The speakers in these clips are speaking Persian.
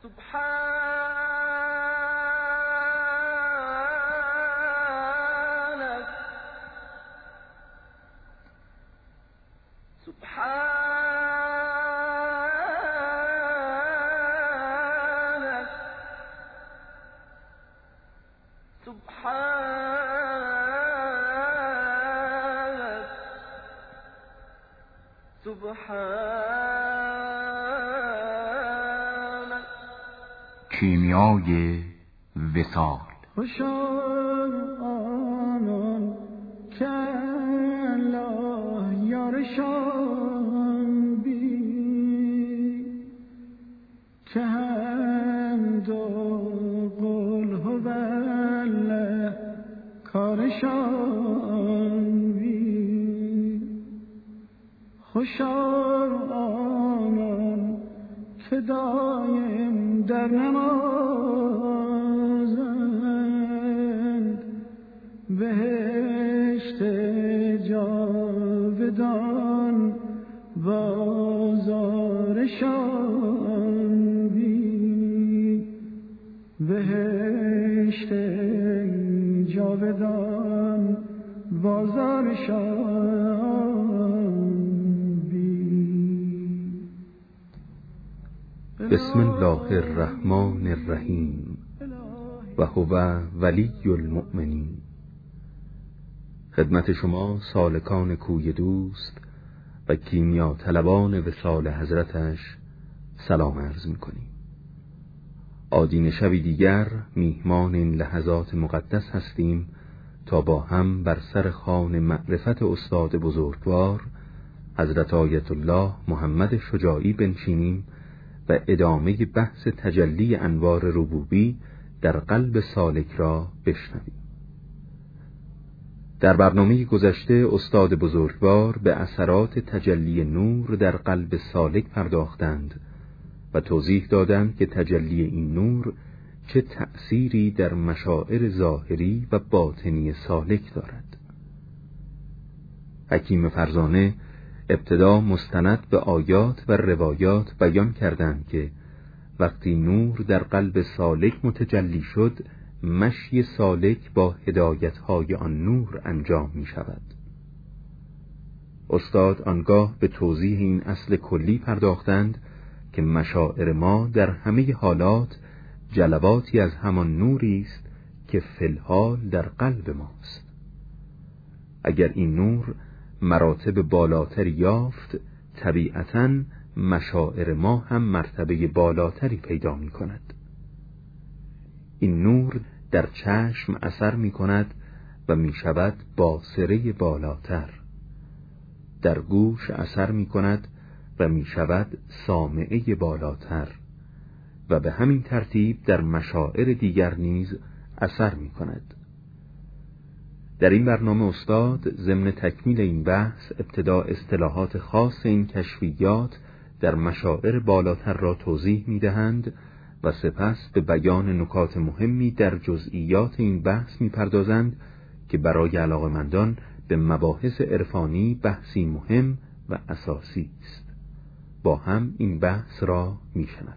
کیمیای وصال. خوشا آنان که الله یارشان بی که حمد و قل هو الله کارشان بی. خوشا آنان که دایم در نمازند بهشت جاودان بازارشان بی. بهشت جاودان بازارشان. بسم الله الرحمن الرحیم و هو ولی المؤمنین. خدمت شما سالکان کوی دوست و کیمیا طلبان وصال حضرتش سلام عرض می‌کنیم. آدین شبی دیگر میهمان این لحظات مقدس هستیم تا با هم بر سر خوان معرفت استاد بزرگوار حضرت آیت الله محمد شجاعی بنشینیم و ادامه بحث تجلی انوار ربوبی در قلب سالک را بشنویم. در برنامه گذشته استاد بزرگوار به اثرات تجلی نور در قلب سالک پرداختند و توضیح دادند که تجلی این نور چه تأثیری در مشاعر ظاهری و باطنی سالک دارد. حکیم فرزانه ابتدا مستند به آیات و روایات بیان کردند که وقتی نور در قلب سالک متجلی شد، مشی سالک با هدایت‌های آن نور انجام می شود. استاد آنگاه به توضیح این اصل کلی پرداختند که مشاعر ما در همه حالات جلواتی از همان نوری است که فی الحال در قلب ماست. اگر این نور مراتب بالاتری یافت، طبیعتاً مشاعر ما هم مرتبه بالاتری پیدا می کند. این نور در چشم اثر می کند و می شود باصره بالاتر، در گوش اثر می کند و می شود سامعه بالاتر و به همین ترتیب در مشاعر دیگر نیز اثر می کند. در این برنامه استاد ضمن تکمیل این بحث ابتدا اصطلاحات خاص این کشفیات در مشاعر بالاتر را توضیح می دهند و سپس به بیان نکات مهمی در جزئیات این بحث می پردازند که برای علاقه‌مندان به مباحث عرفانی بحثی مهم و اساسی است. با هم این بحث را می شنویم.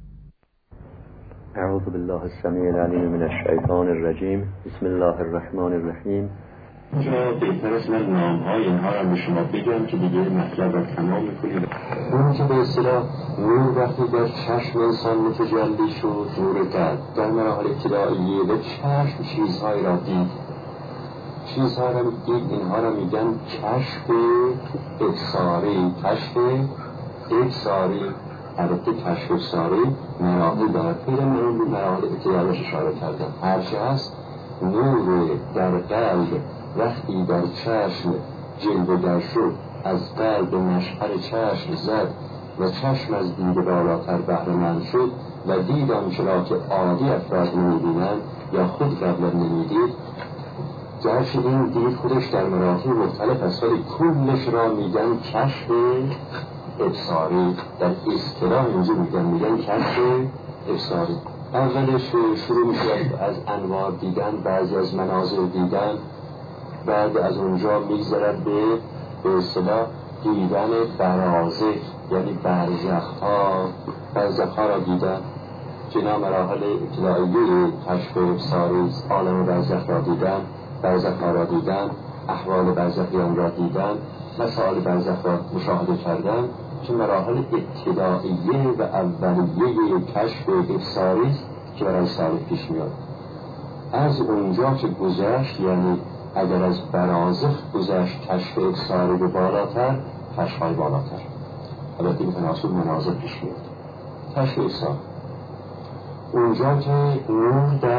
اعوذ بالله السمیع العلیم من الشیطان الرجیم. بسم الله الرحمن الرحیم. بهتر است من نام‌های اینها را به شما بگم که دیگه مطلب را تمام می‌کنید. اون که به اصطلاح نور وقتی در چشم انسان متجلی شد، نور قلب در مراحل ابتدائیه به چشم چیزهایی را دید. چیزها را دید، اینها را میگن کشف ابصاری. کشف ابصاری، البته کشف ابصاری مراحل دارد. پیدا من به مراحل ابتداییش اشاره کردم. هرچه هست نور در قلب وقتی در چشم جلوه در شد، از قلب مشعر چشم زد و چشم از دید بالاتر بهره مند شد و دید آنچه را که عادی افراد نمی‌بینند یا خود قبلا نمی‌دید. گرچه این دید خودش در مراتب مختلف است ولی کلش را میگن کشف ابصاری. در اصطلاح اینجا میگن کشف ابصاری. اولش شروع میشه از انوار دیدن، بعضی از مناظر دیدن، بعد از اونجا میگذرد به اصطلاح دیدن برازخ، یعنی برزخ ها را دیدن. که اینا مراحل ابتدایی کشف ابصاری است. عالم برزخ را دیدن، برزخ را دیدن، احوال برزخیان را دیدن، مسائل برزخ را مشاهده کردن، که مراحل ابتداییه و اولیه کشف ابصاری است که برای سالک پیش میاد. از اونجا که گذشت، یعنی اگر از برازخ گذشت کشف ابصاری به بالاتر، کشف‌های بالاتر، البته این تناسب منازل پیش میاد. کشف ابصار اونجا که نور در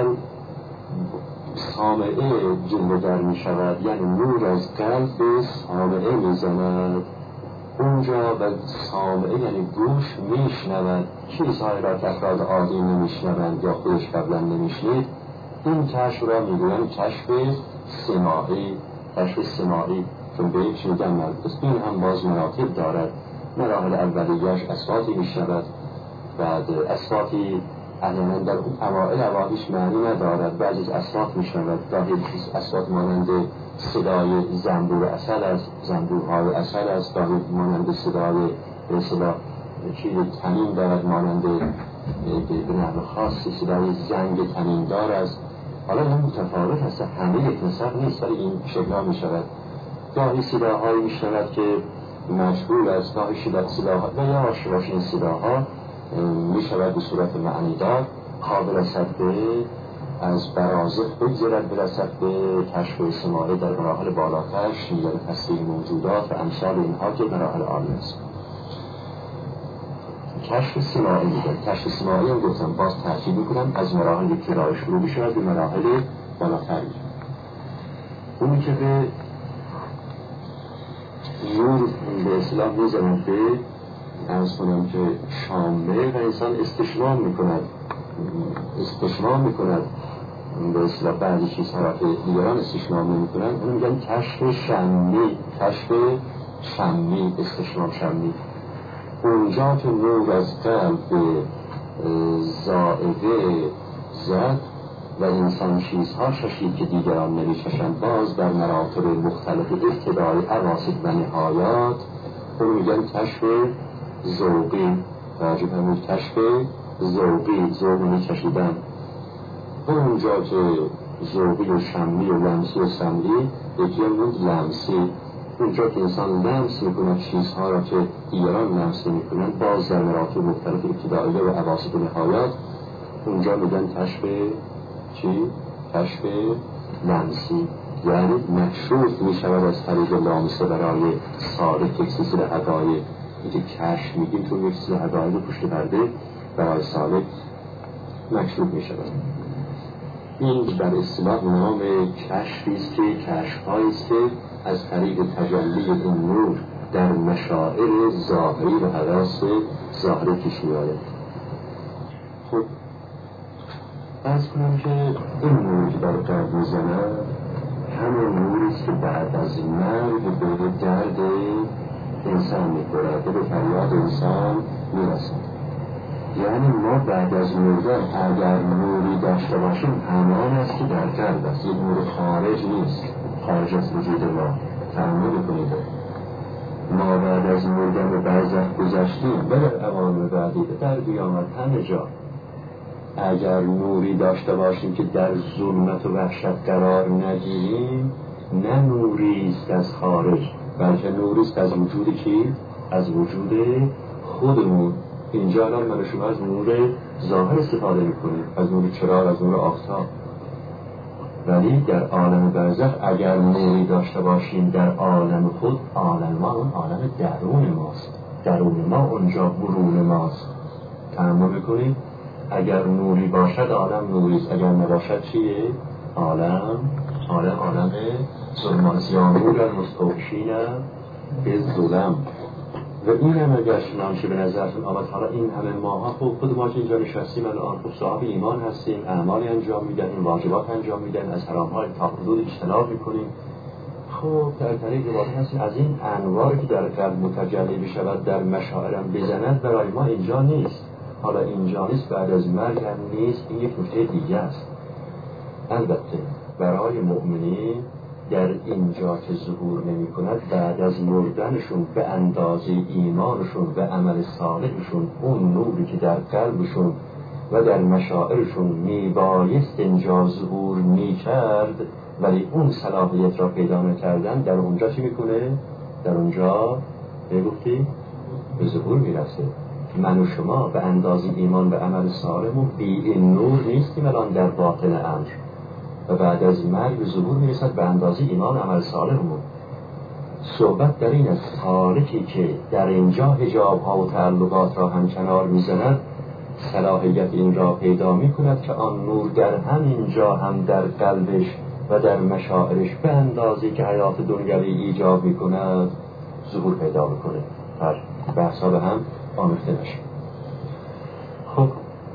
سامعه جلوه در می شود، یعنی نور از قلب به سامعه می زند. اونجا و سامعه یعنی گوش می شنود چیزهایی را که افراد عادی نمی شنوند یا خودش قبلا نمی شنید. این کشف را می گویند کشف سماعی. کشف سماعی چون به یک شنیدن مربوط است. این هم باز مراتب دارد. مراحل اولیه‌اش اصواتی می شود، بعد اصواتی احیانا در اوائل اواخرش معنی ندارد، بعضی از اصوات می شود. گاهی اصوات مانند صدای زنبور عسل است، زنبورهای عسل است، گاهی مانند صدای چیز تنین دارد، مانند به نحو خاصی صدای زنگ تنیندار است. حالا این متفاوت است، همه یک نسق نیست، ولی این شکل‌ها می شود. گاهی صداهایی می شود که مشغول است، گاهی صداها و یا آشباش این صداها می شود به صورت معنیدار، قابل است به از برازخ بگذرد برسد به کشف سماعی در مراحل بالاتر، شنیدن تصویر موجودات و امثال اینها که مراحل عالی است. کشف سماعی میگن. کشف سماعی هم گفتم باز تأکید میکنم از مراحل ابتدایی شروع میشود به مراحل بالاتر. اونی که به نور به اصطلاح میزنند به ارز کنم که شامه و انسان استشمام میکند به اصطلاح بعضی چیزها را که دیگران استشمام نمیکنند، اونو میگن کشف شمی. کشف شمی، استشمام شمی. اونجا که نور از قلب به زائده زد و انسان چیزها ششید که دیگران نمیششند، باز در مراتب مختلف ابتدای اواسط و نهایات، اونو میگن کشف ذوقی. راجب همون کشف ذوقی، ذوق میچشیدن. اونجا که ذوقی و شمی و لمسی و سمعی، یکی هم لمسی. اونجا که انسان لمس میکنه چیزها را که دیگران لمس نمیکنن، باز در مراتب مختلف ابتدائیه و اواسط و نهایات، اونجا میگن کشف چی؟ کشف لمسی. یعنی مکشوف میشود از طریق لامسه برای سالک یک سلسله حقایق. اینکه کشف میگیم چون یک سلسله حقایق پشت پرده برای سالک مکشوف میشود. این در اصطلاح نام کشفی است که کشف‌هایی است که از طریق تجلی این نور در مشاعر ظاهری و حواس ظاهری پیش می‌آید. خب عرض کنم که این نور که در قلب می‌زند همون نوری است که بعد از مرگ به درد انسان می‌خورد، به فریاد انسان می‌رسد. یعنی ما بعد از مردن اگر نوری داشته باشیم همان است که در قلب است، یک نور خارج نیست، خارج از وجود ما. تحمل کنید ما بعد از مردن به برزخ گذشتیم و در عوام بعدی در قیامت همه جا اگر نوری داشته باشیم که در ظلمت و وحشت قرار نگیریم، نه نوری است از خارج بلکه نوری است از وجود کی؟ از وجود خودمون. اینجا الان من شما از نور ظاهر استفاده میکنیم، از نور چراغ، از نور آفتاب. ولی در عالم برزخ اگر نوری داشته باشیم در عالم خود، عالم ما اون عالم درون ماست، درون ما اونجا برون ماست. تأمل بکنید، اگر نوری باشد عالم نوری است، اگر نباشد چیه؟ عالم ظلمات زیانور المستوشین به ظلم. و این هم اگر شنانشه به نظرتون آمد، حالا این همه ماها خود ما که اینجا نشستیم الان خب صاحب ایمان هستیم، اعمالی انجام میدن، این واجبات انجام میدن، از حرام‌های تا حدود اجتناب میکنیم. خب در طریق عبادت هستیم. از این انواری که در قلب متجلی بشود در مشاعرم بزند برای ما اینجا نیست. حالا اینجا نیست، بعد از مرگ هم نیست. این یک نکته دیگه است. البته برای مؤمنین در اینجا که ظهور نمی کند، بعد از مردنشون به اندازه ایمانشون و عمل صالحشون اون نوری که در قلبشون و در مشاعرشون میبایست اینجا ظهور میکرد ولی اون صلاحیت را پیدا نکردن، در اونجا چی میکنه؟ در اونجا گفتی به ظهور میرسه. من و شما به اندازه ایمان به عمل صالحمون بی این نور نیستیم الان در باطن امر، و بعد از مرگ به ظهور میرسد به اندازه ایمان و عمل صالحمون. صحبت در این از سالکی که در اینجا حجاب ها و تعلقات را همکنار میزند صلاحیت این را پیدا میکند که آن نور در همینجا هم در قلبش و در مشاعرش به اندازه که حیات دنیوی ایجاب میکند ظهور پیدا میکنه. هر بحثا به هم آمیخته نشه. خب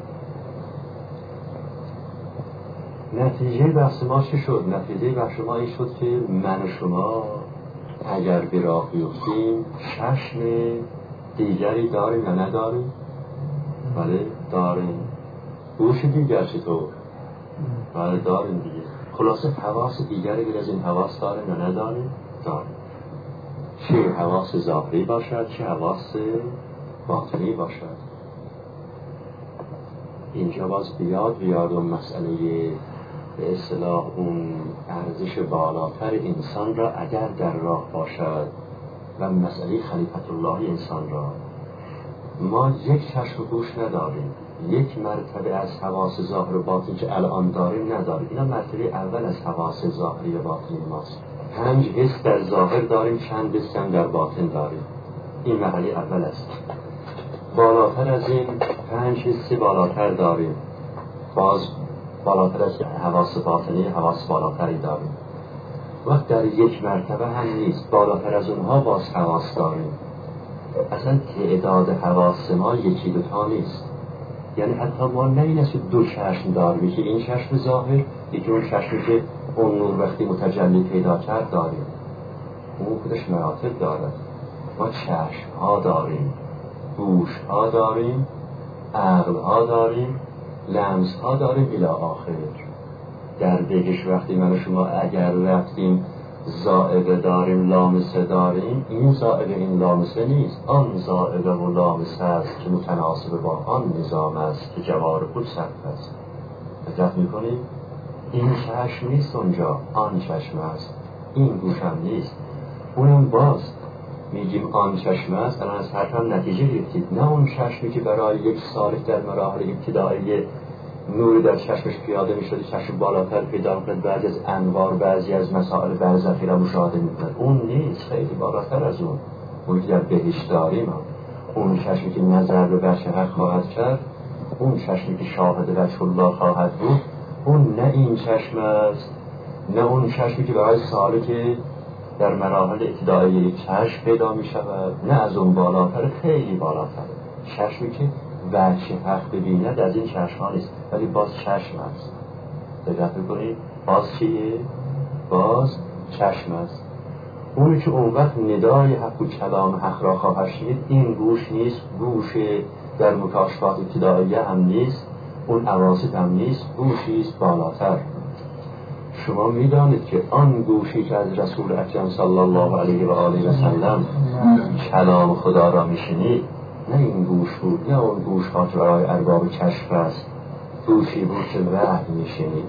نتیجه بحث ما چه شد؟ نتیجه بحث ما این شد که من و شما اگر به راه بیفتیم چشم دیگری داریم یا نداریم؟ بله داریم. گوش دیگر چطور؟ بله داریم دیگه. خلاصه حواس دیگری غیر از این حواس داریم یا نداریم؟ داریم. چه حواس ظاهری باشد چه حواس باطنی باشد. اینجا باز بیاد اون مسئله به اصطلاح اون ارزش بالاتر انسان را اگر در راه باشد و مسئله خلیفت الله انسان را ما یک چشم و گوش نداریم، یک مرتبه از حواس ظاهر و باطن که الان داریم نداریم. اینا مرتبه اول از حواس ظاهری و باطنی ماست. 5 حس در ظاهر داریم، چند حس هم در باطن داریم. این مرحله اول است. بالاتر از این 5 حس بالاتر داریم، باز بالاتر از حواس باطنی حواس بالاتری داریم. وقت در یک مرتبه هم نیست، بالاتر از اونها باز حواس داریم. اصلا تعداد حواس ما یکی دوتا نیست. یعنی حتی ما نه این است که 2 چشم داریم، یکی این چشم ظاهر یکی اون چشمی که اون نور وقتی متجلی پیدا کرد داریم. اون خودش مراتب دارد. ما چشم ها داریم، گوش ها داریم، عقل ها داریم، لمس ها داریم الی آخر. در دگش وقتی من و شما اگر رفتیم زائقه داریم، لامسه داریم، این زائقه این لامسه نیست، آن زائقه و لامسه است که متناسب با آن نظام است که جوار خود صرف است. دقت میکنید؟ این چشم نیست اونجا، آن چشم است. این گوش هم نیست، اونم باز میگیم آن چشم است. الان از حرفم نتیجه گرفتید، نه اون چشمی که برای یک سالک در مراحل ابتدایی نور در چشمش پیاده میشده، چشم بالاتر پیدا میکند، بعضی از انوار بعضی از مسائل برزخی را مشاهده میکند. اون نیست، خیلی بالاتر از اون که در بهشت داریم هم. اون چشمی که نظر به وجه حق خواهد کرد، اون چشمی که شاهد وجه الله خواهد بود، اون نه این چشم است، نه اون چشمی که برای سالک در مراحل ابتدایی چشم پیدا می شود، نه از اون بالاتر، خیلی بالاتر. چشمی که وجه حق ببیند از این چشم ها نیست، ولی باز چشم است. دقت بکنید، باز چیه؟ باز چشم است. اونی که اون وقت ندای حق و کلام حق را خواهد شنید، این گوش نیست، گوش در مکاشفات ابتدایی هم نیست، اون اواسط هم نیست، گوشیست بالاتر. شما میدانید که آن گوشی که از رسول اکرم صلی الله علیه و آله و سلم کلام خدا را میشنید، نه این گوش بود، نه اون گوش ها که برای ارباب کشف است، گوشی بود که وحی میشنید.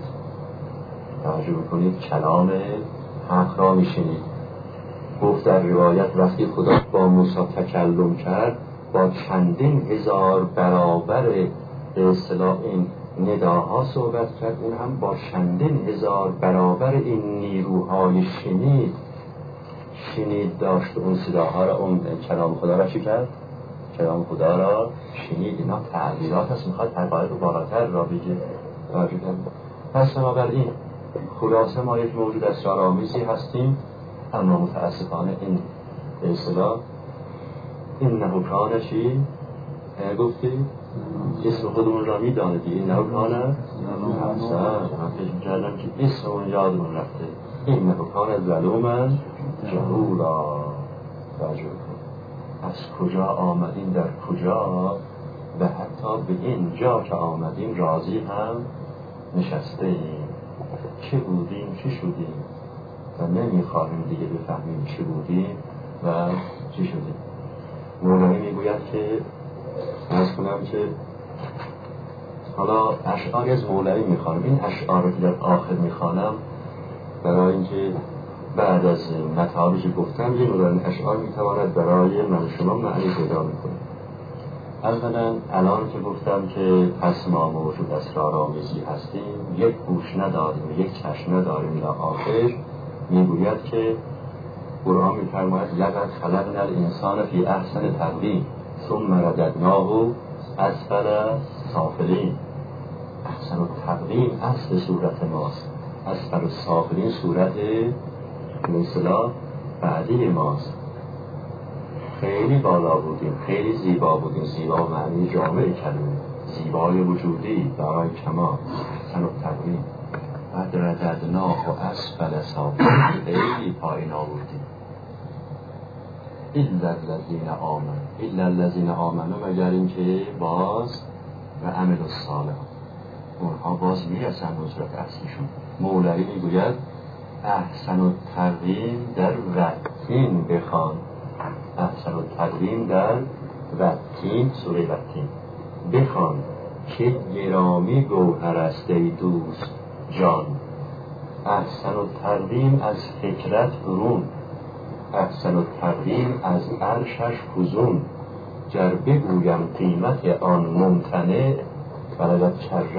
توجه بکنید، کلام حق را میشنید. گفت در روایت وقتی خدا با موسی تکلم کرد، با چندین هزار برابر به اصطلاح این نداها صحبت کرد، اون هم با چندین هزار برابر این نیروهای شنید داشت. اون صداها را، اون کلام خدا را چی کرد؟ کلام خدا را شنید. اینا تعبیرات هست، میخواد حقایق بالاتر را بگه. پس بنابراین خلاصه ما یک موجود اسرارآمیزی هستیم، اما متاسفانه این به اصطلاح این نهوکانه چی؟ گفتی؟ اسم خودمون را میدانه دیگه. این نهوکانه حسن من فکر کردم که اسم اون یادمون رفته. این نهوکانه ظلومن جهولا. توجه کن، از کجا آمدیم، در کجا، و حتی به این جا که آمدیم راضی هم نشسته ایم. چه بودیم چه شدیم و نمیخواهیم دیگه بفهمیم چه بودیم و چه شدیم. مولوی میگوید که از کنم که حالا اشعاری از مولوی میخوانم. این اشعار که در آخر میخوانم برای اینکه بعد از مطالبی که گفتم یه نوع اشعار میتواند برای من شما معنی پیدا میکنه. اولا الان که گفتم که پس ما موجود اسرارآمیزی هستیم، یک گوش نداریم و یک چشم نداریم، تا آخر میگوید که قرآن میفرماید لقد خلقنا الانسان فی احسن تقویم ثم رددناه اسفل سافلین. احسن التقویم اصل صورت ماست، اسفل سافلین صورت مثلا بعدی ماست. خیلی بالا بودیم، خیلی زیبا بودیم. زیبا معنی جامع کلمه، زیبای وجودی برای کمال، احسن التقویم. بعد رددناه و اسفل سافلین، خیلی پایین آوردیم. الا الذین آمنوا، مگر اینکه باز و عمل الصالحات، اونها باز میرسن به صورت اصلیشون. مولوی میگوید احسن التقویم در وتین بخوان، احسن التقویم در وتین، سوره وتین بخوان که گرامی گوهر است ای دوست جان. احسن التقویم از فکرت برون، احسن التقویم از عرشش فزون. گر بگویم قیمت آن ممتنع، ولقد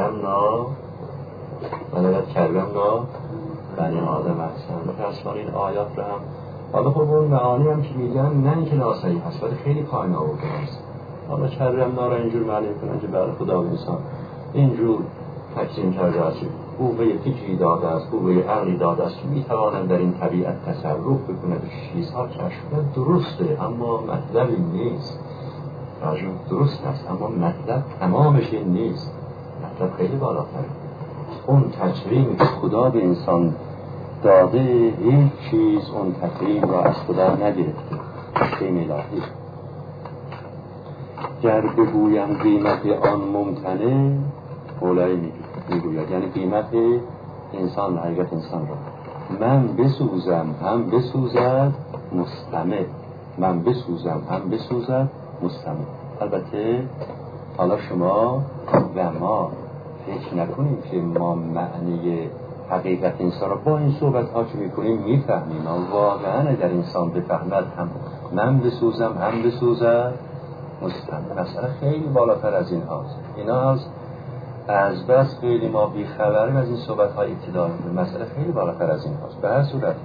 کرمنا بنی آدم احسن. پس این آیات رو هم حالا خب اون معانی هم که میگن نه اینکه ناسایی هست، ولی خیلی پایین آورده است. حالا کرمنا رو اینجور معنی کنن که برای خدا و انسان اینجور تقسیم کرده است. قوه فکری داده است، قوه عقلی داده است که میتوانند در این طبیعت تصرف بکنند. چیزها کشف درسته اما مطلبی نیست. راجع درست است اما مطلب تمامش نیست. مطلب خیلی بالاتره. اون تکریم که خدا به انسان داده، هیچ چیز اون تکریم را از خدا نگرفته. تکریم الهی. گر بگویم قیمت آن ممتنع، مولوی میگوید یعنی قیمت انسان، حقیقت انسان را. من بسوزم هم بسوزد مستمع، من بسوزم هم بسوزد مستمع. البته حالا شما و ما فکر نکنیم که ما معنی حقیقت انسان را با این صحبت ها که میکنیم میفهمیم. واقعا اگر انسان بفهمد هم من بسوزم هم بسوزد مستمع، مسئله خیلی بالاتر از این هاست. اینا از بس خیلی ما بیخبریم از این صحبت های ابتدایی. مسئله خیلی بالاتر از این هاست. به هر صورت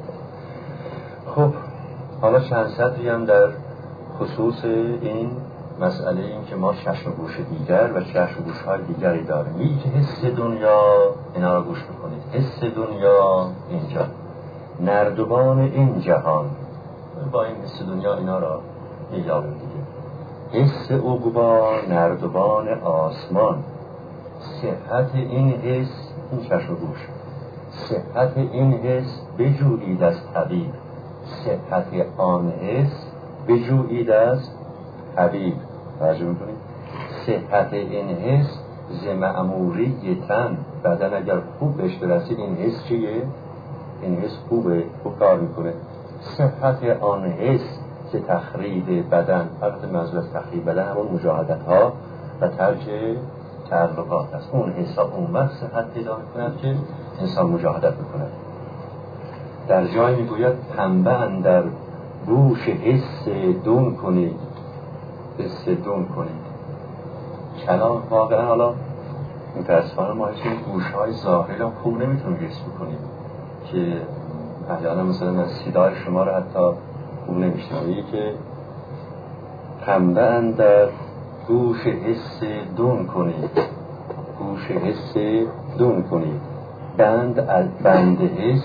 خب حالا چند سطری هم در خصوص این مسئله این که ما چشم و گوش دیگر و چشم و گوش های دیگری داریم. میگه که حس دنیا، اینا را گوش بکنید، حس دنیا اینجا، نردبان این جهان، با این حس دنیا اینا را میگابیم دیگه. حس عقبا نردبان آسمان. صحت این حس، این چشم و گوش، صحت این حس بجویید از طبیب، صحت آن حس بجویید از حبیب. توجه میکنید؟ صحت این حس ز معموری تن، بدن اگر خوب بهش برسید این حس چیه؟ این حس خوبه، خوب کار میکنه. صحت آن حس ز تخریب بدن، البته منظور از تخریب بدن همون مجاهدت ها و ترک تعلقات است. اون حساب اون وقت صحت پیدا میکند که انسان مجاهدت میکند. در جای میگوید پنبه اندر گوش حس دون کنید، حس دون کنید. کلام واقعا حالا متاسفانه ما این گوش های ظاهری هم خوب نمیتونیم حس بکنیم که احیانا مثلا من صدای شما رو حتی خوب نمیشنویم که پنبه اندر گوش حس دون کنید، گوش حس دون کنید. بند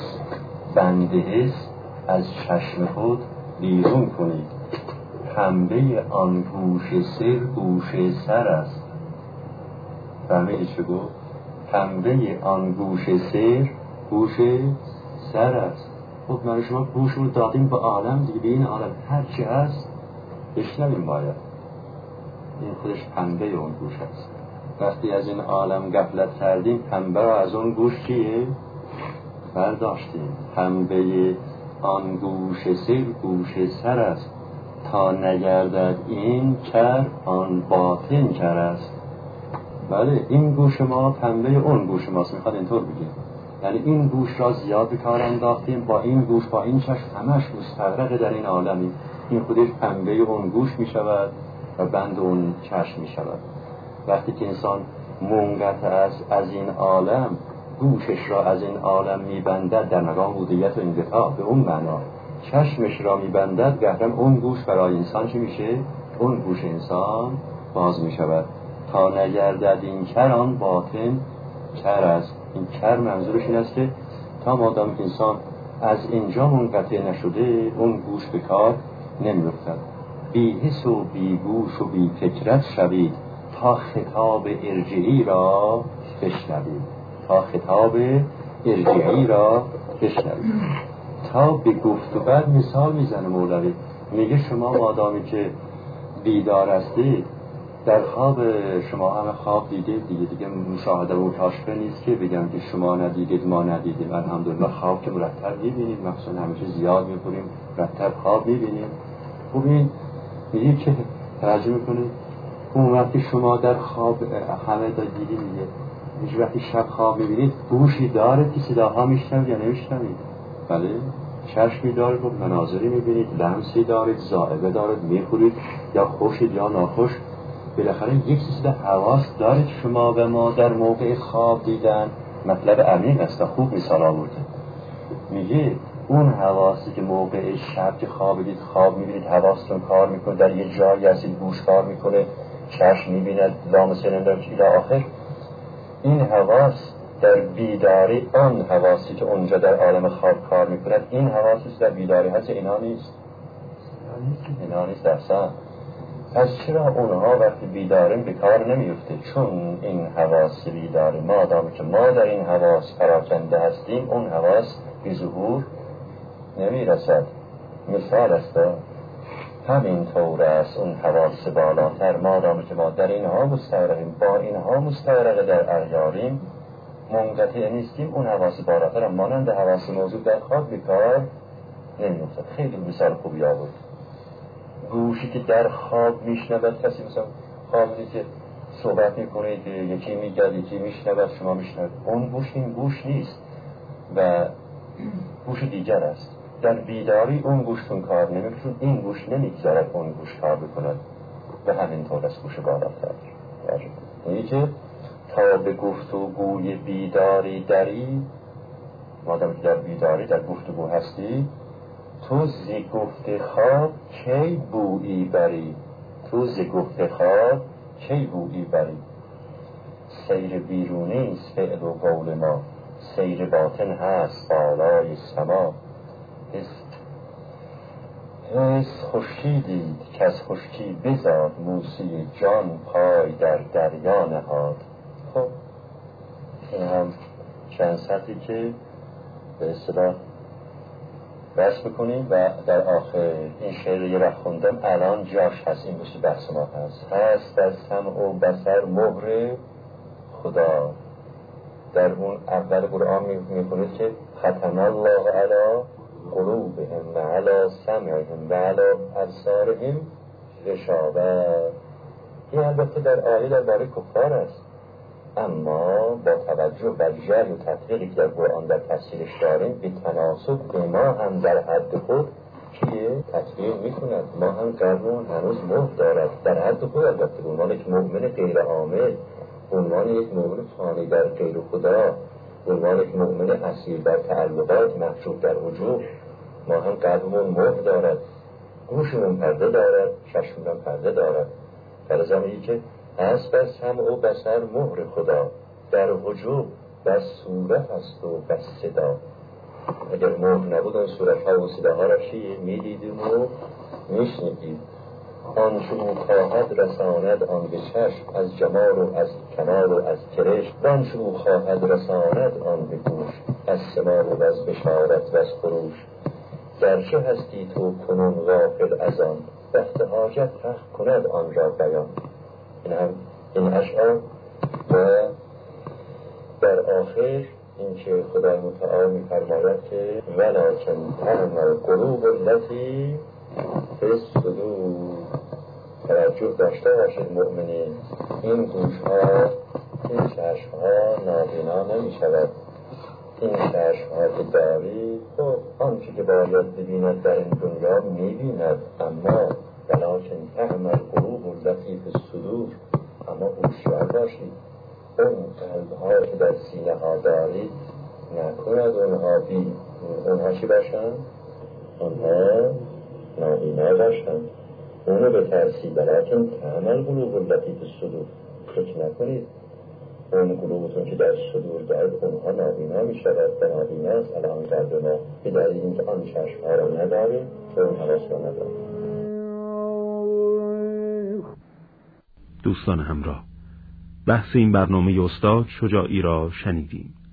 حس از چشم خود بیرون کنید. پنبه آن گوش سر گوش سر است. فهمیدی چه گفت؟ پنبه آن گوش سر گوش سر است. خب من شما گوش رو دادیم به عالم دیگه، به این عالم هر چی هست بشنویم باید. این خودش پنبه اون گوش هست. وقتی از این عالم غفلت کردیم پنبه را از اون گوش چیه؟ برداشتیم. پنبه آن گوش سر گوش سر است، تا نگردد این کر آن باطن کر است. بله، این گوش ما پنبه اون گوش ماست، میخواد اینطور بگیم. یعنی این گوش را زیاد به کار انداختیم، با این گوش با این چشم همش مستغرق در این عالمی. این خودش پنبه اون گوش میشود و بند اون چشم میشود. وقتی که انسان منقطع است از این عالم، گوشش را از این عالم میبندد در مقام بودیت و انقطاع، به اون معنا چشمش را میبندد، گهرم اون گوش برای انسان چی میشه؟ اون گوش انسان باز میشود تا نگردد این کران باطن کر است. این کر منظورش این است که تا مادام که انسان از اینجا منقطع نشده، اون گوش به کار نمیفتد. بی حس و بی گوش و بی فکرت شوید تا خطاب ارجعی را بشنوید، تا خطاب ارجعی را بشنوید. تا به گفت و بعد مثال میزنه مولوی، میگه شما مادامی که بیدار هستید، در خواب شما همه خواب دیدید دیگه مشاهده و کاشفه نیست که بگم که شما ندیدید ما ندیدیم. الحمدلله خواب که مرتب میبینیم، مخصوصا همیشه زیاد میکنیم، مرتب خواب میبینیم. خوب این میگه که توجه میکنید اون وقتی شما در خواب همه دیدید میگه وقتی شب خواب میبینید گوشی داره که صداها میشنوید یا نمیشنوید؟ بله، چشمی دارید، مناظری میبینید، لمسی دارید، ذائقه دارید، میخورید یا خوشید یا ناخوش. بالاخره یک چیز حواس دارید شما و ما در موقع خواب دیدن. مطلب عمیق است و خوب مثال آورده. میگه اون حواسی که موقع شب که خوابیدید خواب میبینید، حواستون کار میکنه، در یه جایی هستید گوش کار میکنه، چشم میبیند، لامسه نمیدارد که الى آخر. این حواس در بیداری آن حواسی که اونجا در عالم خواب کار میکند، این حواسی در بیداری هست، اینا نیست. اینا نیست درسا. پس چرا اونها وقتی بیداریم به کار نمیفته؟ چون این حواس بیداری مادامی که ما در این حواس پراکنده هستیم، اون حواس به ظهور نمیرسد. مثال است همین طور است اون حواس بالاتر، مادامی که ما در اینها مستغرقیم، با اینها مستغرق در اغیاریم، منقطع نیستیم، اون حواس بالاتر مانند حواس موجود در خواب به کار نمیفتد. خیلی مثال خوبی آورد. گوشی که در خواب میشنود، کسی مثلا خوابی که صحبت میکنه که یکی میگه یکی میشنود، شما میشنود، اون گوش این گوش نیست و گوش دیگر است. در بیداری اون گوشتون کار نمیکنه، چون این گوش نمیگذارد اون گوش کار بکند و همینطور از گوش بالاتر. یعنی که تا به گفتگوی بیداری دری، مادام که در بیداری در گفتگو هستی، تو ز گفت خواب کی بویی بری، تو ز گفت خواب کی بویی بری. سیر بیرونی است فعل و قول ما، سیر باطن هست بالای سما. حس خشکی دید که از خشکی بزاد، موسی جان پای در دریا نهاد. خب این هم چند سطحی که به اصطلاح بحث بکنیم و در آخر این شعر یه وقت خوندم، الان جاش هست، این بسی بحث ما هست در سمع و بصر مهر خدا. در اون اول قرآن میکنید که ختم الله علی قلوبهم و علی سمعهم و علی ابصارهم غشاوة. این البته در آیه درباره کفار است، اما با توجه بر جری و تطبیقی که در قرآن در تفسیرش داریم، به تناسب به ما هم در حد خود که تطبیق میکند. ما هم قلبمون هنوز مهر دارد در حد خود، البته به عنوان یک مؤمن غیر عامل، به عنوان یک مؤمن فانی در غیر خدا، به عنوان یک مؤمن اسیر در تعلقات محجوب در وجود، ما هم قلبمون مهر دارد، گوشمون پرده دارد، چشممون پرده دارد. در زمانی که هست بر سمع و بصر مهر خدا، در وجود بر صورت است و بر صدا. اگر مهر نبود اون صورت ها و صداها را چیه؟ میدیدیم و میشنیدیم. آنچه او خواهد رساند آن به چشم، از جمال و از کمال و از کرش. آنچه او خواهد رساند آن به گوش، از سماع و از بشارت و از خروش. گرچه هستی تو کنون غافل از آن، وقت حاجت حق کند آن را بیان. این اشعار و در آخر این که خدای متعال می‌فرماید که ولکن تعمى القلوب التي فی الصدور. توجه داشته باشید مؤمنین این گوش‌ها، این چشم‌ها نابینا نمی شود. این چشم‌ها که داری خب آنچه که باید ببیند در این دنیا می‌بیند، اما ولکن تعمل قلوب لطیف الصدور. اما هوشیار باشید، اون قلب‌ها که در سینه ها دارید نکند اونها چی باشن؟ اونها نابینا باشن. اونو بترسید، ولکن تعمل قلوب لطیف الصدور. فکر نکنید اون قلوبتون که در صدور دارد اونها نابینا می شود و نابینا است الان قلب ما، به دلیل اینکه آن چشم‌ها رو نداریم و اون حواس رو نداریم. دوستان همراه، بحث این برنامه استاد شجاعی را شنیدیم.